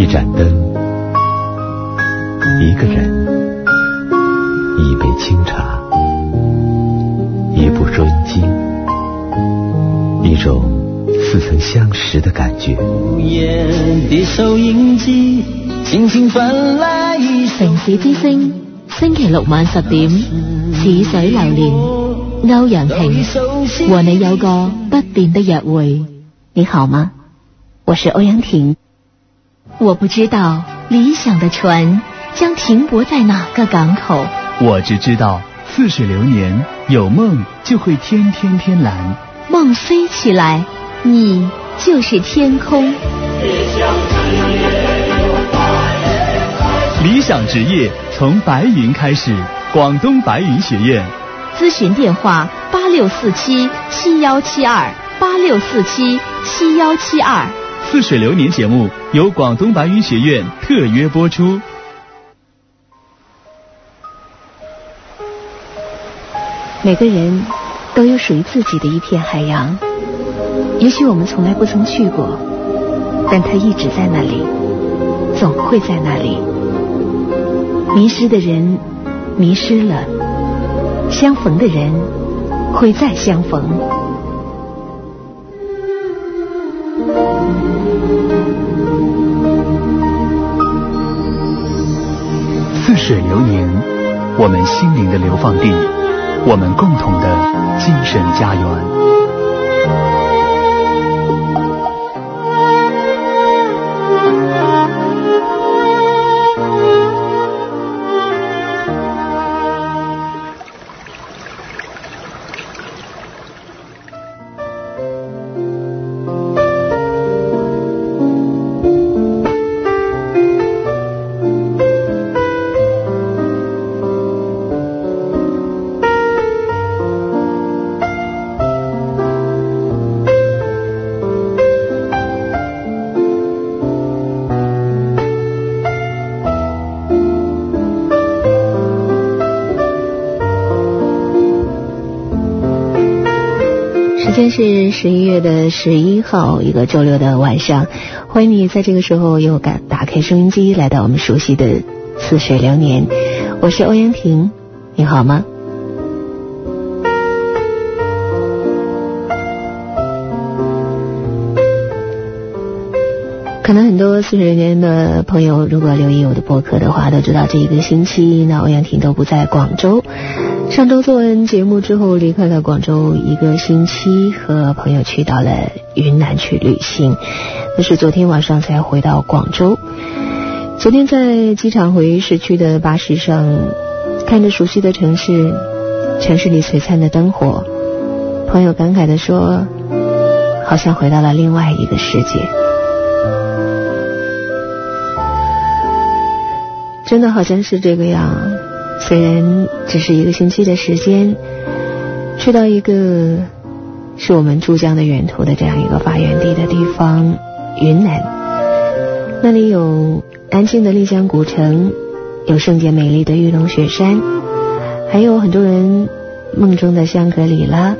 盏灯，一个人，一杯清茶，一部收音机，一种似曾相识的感觉。 午夜的收音機輕輕傳來一首城市之聲，星期六晚10點，似水流年，歐陽婷和你有個不變的約會。你好嗎？我是歐陽婷。我不知道理想的船將停泊在哪個港口， 我只知道似水流年，有夢就會天天天藍， 夢飛起來，你就是天空。 理想職業從白雲開始，廣東白雲學院。 諮詢電話86477172，86477172。 似水流年節目由廣東白雲學院特約播出。 每個人都有屬於自己的一片海洋，也許我們從來不曾去過，但它一直在那裡，總會在那裡。迷失的人迷失了，相逢的人會再相逢。 似水流年，我們心靈的流放地，我們共同的精神家園。 今天是11月的11號，一個週六的晚上，歡迎你在這個時候又打開收音機，來到我們熟悉的似水流年。我是歐陽婷，你好嗎？可能很多似水流年的朋友如果留意我的播客的話，都知道這一個星期那歐陽婷都不在廣州。上周做完節目之後離開了廣州一個星期，和朋友去到了雲南去旅行，但是昨天晚上才回到廣州。昨天在機場回市區的巴士上，看着熟悉的城市，城市裡璀璨的燈火，朋友感慨地說，好像回到了另外一個世界。真的好像是這個樣，雖然只是一個星期的時間，去到一個是我們珠江的源頭的這樣一個發源地的地方雲南，那裡有安靜的麗江古城，有聖潔美麗的玉龍雪山，還有很多人夢中的香格里拉。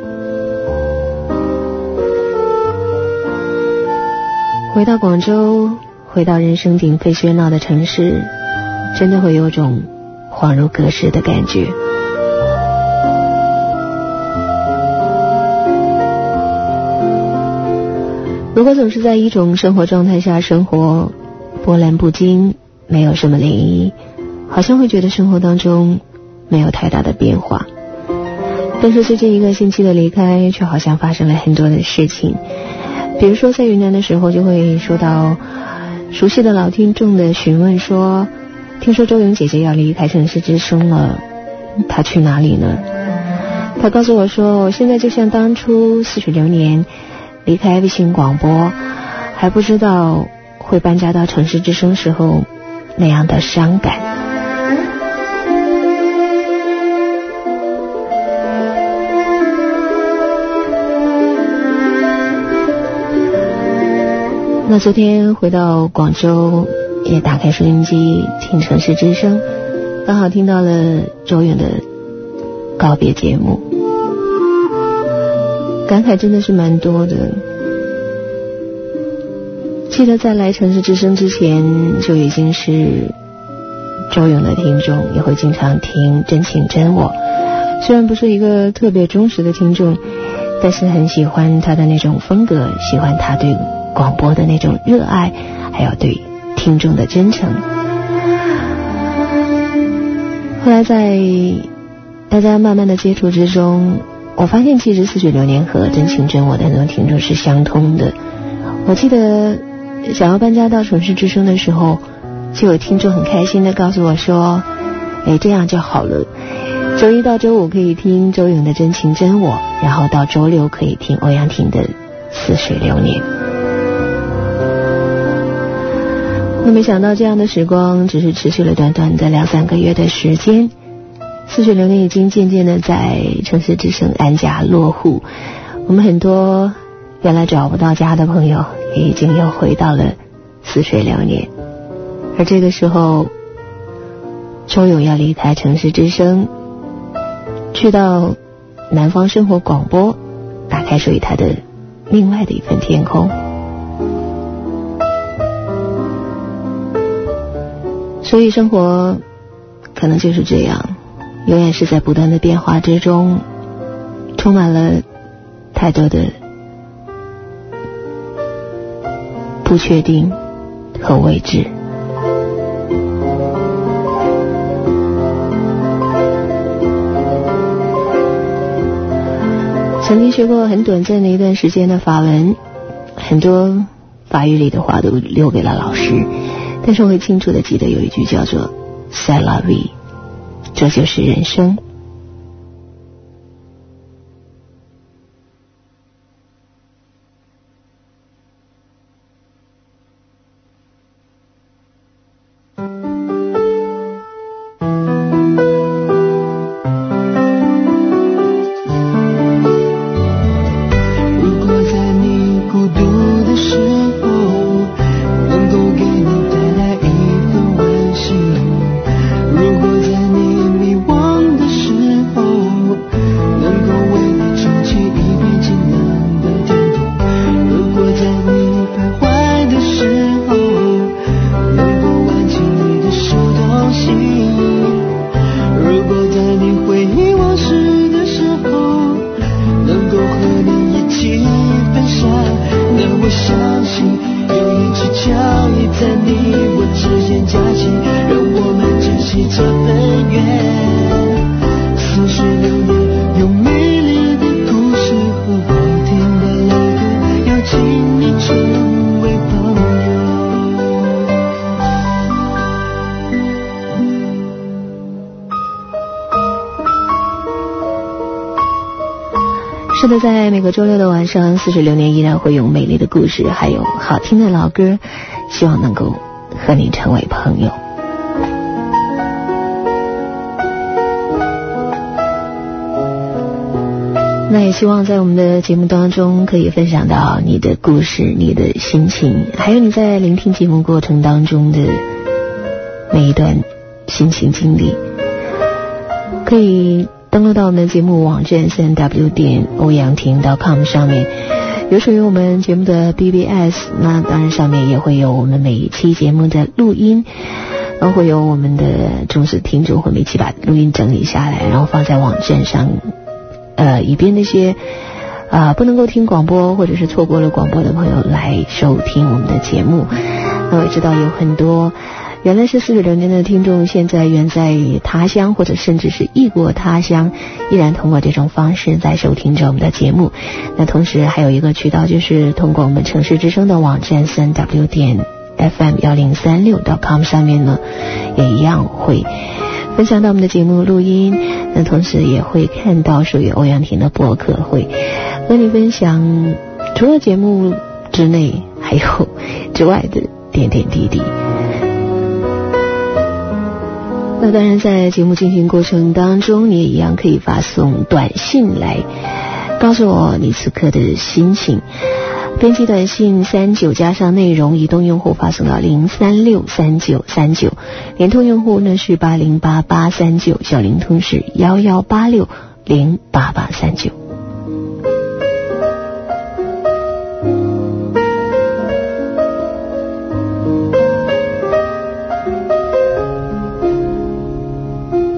回到廣州，回到人聲鼎沸喧鬧的城市，真的會有種恍如隔世的感覺。如果總是在一種生活狀態下生活，波瀾不驚，沒有什麼漣漪，好像會覺得生活當中沒有太大的變化。但是最近一個星期的離開，卻好像發生了很多的事情。比如說在雲南的時候，就會收到熟悉的老聽眾的詢問說，聽說周勇姐姐要離開城市之聲了，她去哪裡呢？她告訴我說，我現在就像當初似水流年離開衛星廣播，還不知道會搬家到城市之聲時候那樣的傷感。那昨天回到廣州，也打開收音機聽城市之聲，剛好聽到了周遠的告別節目，感慨真的是蠻多的。 记得在来城市之声之前就已经是周勇的听众，也会经常听真情真我。虽然不是一个特别忠实的听众，但是很喜欢他的那种风格，喜欢他对广播的那种热爱，还有对听众的真诚。后来在大家慢慢的接触之中，我发现其实似水流年和真情真我的很多听众是相通的。我记得想要搬家到城市之声的时候，就有听众很开心的告诉我说，这样就好了，周一到周五可以听周勇的真情真我，然后到周六可以听欧阳婷的似水流年。那没想到这样的时光只是持续了短短的2-3个月的时间，似水流年已经渐渐的在城市之声安家落户，我们很多原来找不到家的朋友也已经又回到了似水流年。而这个时候，周勇要离开城市之声，去到南方生活广播，打开属于他的另外的一份天空。所以生活可能就是这样，永远是在不断的变化之中，充满了太多的不确定和未知。曾经学过很短暂的一段时间的法文，很多法语里的话都留给了老师，但是我会清楚的记得有一句叫做 C'est la vie， 这就是人生。是的，在每个周六的晚上，似水流年依然会有美丽的故事，还有好听的老歌，希望能够和你成为朋友。那也希望在我们的节目当中可以分享到你的故事、你的心情，还有你在聆听节目过程当中的每一段心情经历。可以登录到我们的节目网站 3w 欧阳婷 .com 上面，有属于我们节目的 BBS， 那当然上面也会有我们每一期节目的录音，然后会有我们的忠实听众会每期把录音整理下来，然后放在网站上，以便那些不能够听广播或者是错过了广播的朋友来收听我们的节目。那我也知道有很多原来是似水流年的听众，现在远在他乡或者甚至是异国他乡，依然通过这种方式在收听着我们的节目。那同时还有一个渠道，就是通过我们城市之声的网站 3w FM1036.com 上面呢，也一样会分享到我们的节目录音。那同时也会看到属于欧阳婷的播客，会和你分享除了节目之内还有之外的点点滴滴。那当然在节目进行过程当中，你也一样可以发送短信来告诉我你此刻的心情。编辑短信39加上内容，移动用户发送到0363939，联通用户呢是808839，小灵通是1186088839。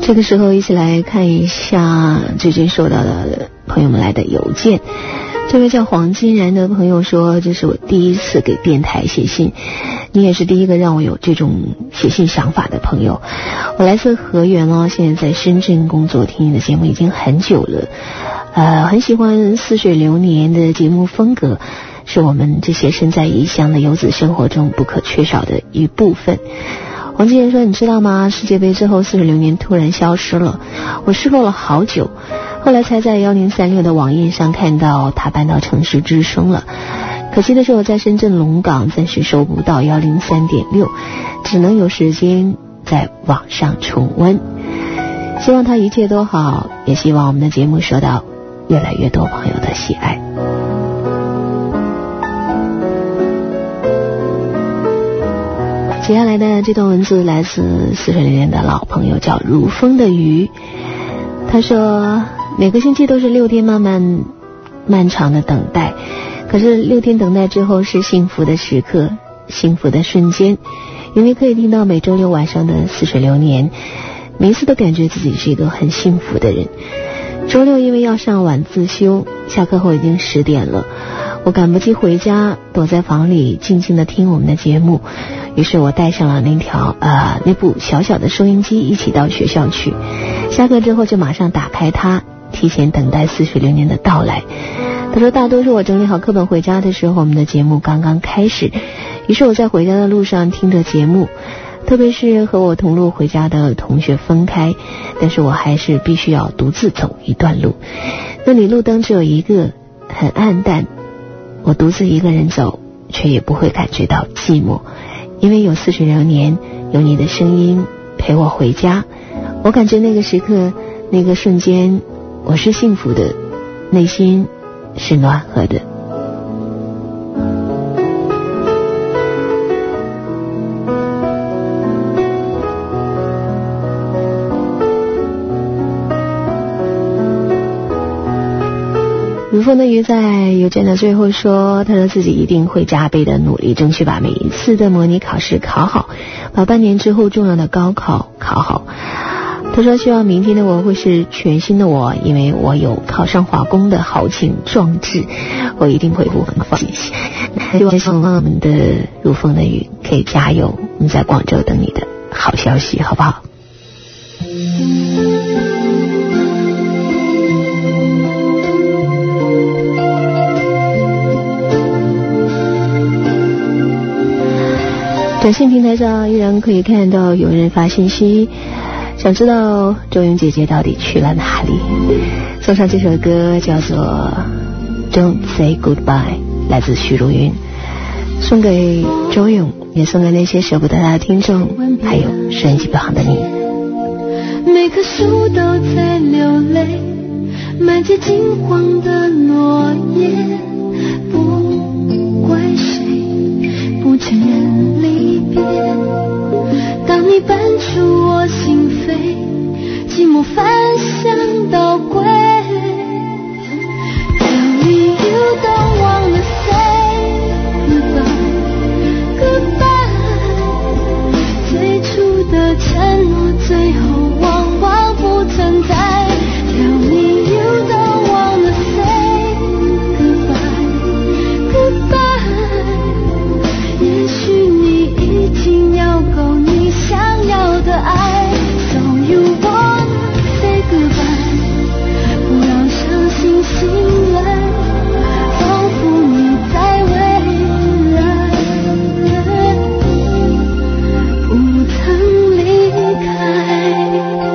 这个时候一起来看一下最近收到的朋友们来的邮件。这位叫黄金然的朋友说，这是我第一次给电台写信，你也是第一个让我有这种写信想法的朋友。我来自河源哦，现在在深圳工作，听你的节目已经很久了，很喜欢似水流年的节目风格，是我们这些身在异乡的游子生活中不可缺少的一部分。黄金人说，你知道吗？世界杯之后似水流年突然消失了，我失落了好久，后来才在1036的网页上看到他搬到城市之声了。可惜的是我在深圳龙岗暂时收不到103.6，只能有时间在网上重温。希望他一切都好，也希望我们的节目受到越来越多朋友的喜爱。接下来的这段文字来自似水流年的老朋友，叫如风的鱼。他说，每个星期都是6天漫长的等待，可是6天等待之后是幸福的时刻，幸福的瞬间，因为可以听到每周6晚上的似水流年，每一次都感觉自己是一个很幸福的人。周6因为要上晚自修，下课后已经10点了，我赶不及回家，躲在房里静静地听我们的节目。于是我带上了那部小小的收音机，一起到学校去。下课之后就马上打开它，提前等待似水流年的到来。他说，大多数我整理好课本回家的时候，我们的节目刚刚开始。于是我在回家的路上听着节目，特别是和我同路回家的同学分开，但是我还是必须要独自走一段路。那里路灯只有一个，很暗淡，我独自一个人走，却也不会感觉到寂寞，因为有似水流年，有你的声音陪我回家。我感觉那个时刻，那个瞬间，我是幸福的，内心是暖和的。如风的鱼在邮件的最后说，他说自己一定会加倍的努力，争取把每一次的模拟考试考好，把半年之后重要的高考考好。他说希望明天的我会是全新的我，因为我有考上华工的豪情壮志，我一定会不放弃。希望我们的如风的鱼可以加油，我们在广州等你的好消息，好不好？短信平台上依然可以看到有人发信息，想知道周勇姐姐到底去了哪里。送上这首歌叫做 Don't Say Goodbye， 来自许茹芸，送给周勇，也送给那些舍不得他的听众，还有收音机旁的你。 每棵树都在流泪，满街金黄的落叶，不怪谁不承认离别。当你搬出我心扉，寂寞翻箱倒柜。Tell me you don't wanna say goodbye, goodbye。最初的承诺，最后往往不存在。Tell me you don't wanna say goodbye, goodbye。也许你已经要够你想要的爱。So you wanna say goodbye， 不让伤心醒来，仿佛你在未来不曾离开。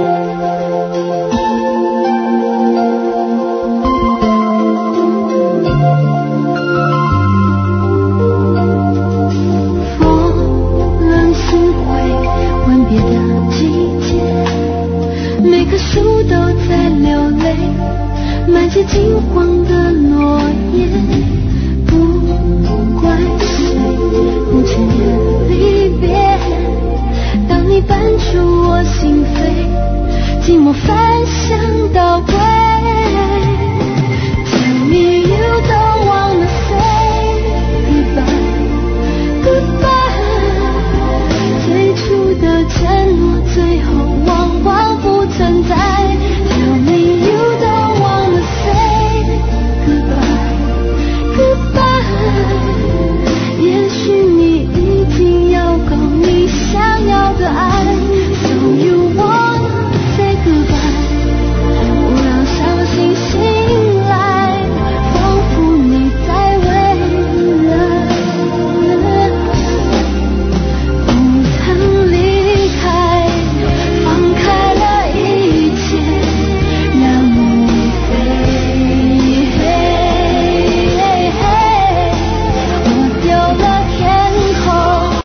风冷心会吻别的季节，每棵树都在流泪，满街金黄